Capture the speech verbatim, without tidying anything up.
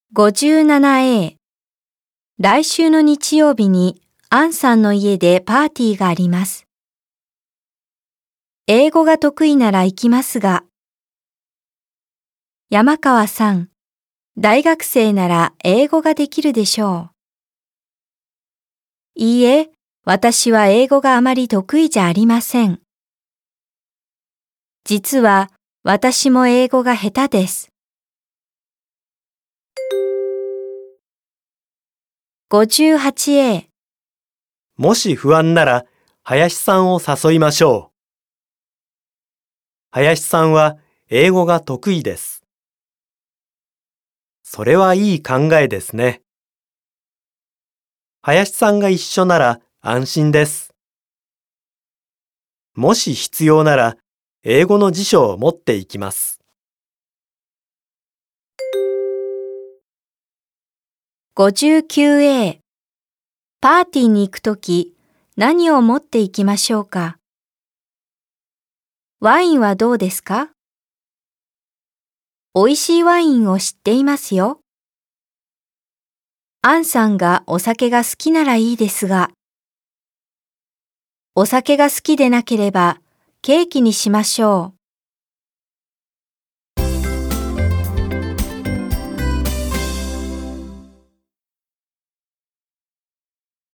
ごじゅうななエー 来週の日曜日にアンさんの家でパーティーがあります。英語が得意なら行きますが。山川さん、大学生なら英語ができるでしょう。いいえ、私は英語があまり得意じゃありません。実は私も英語が下手です。ごじゅうはちエーもし不安なら、林さんを誘いましょう。林さんは英語が得意です。それはいい考えですね。林さんが一緒なら安心です。もし必要なら、英語の辞書を持っていきます。 ごじゅうきゅうエー パーティーに行くとき何を持って行きましょうか。ワインはどうですか？美味しいワインを知っていますよ。アンさんがお酒が好きならいいですが。お酒が好きでなければケーキにしましょう。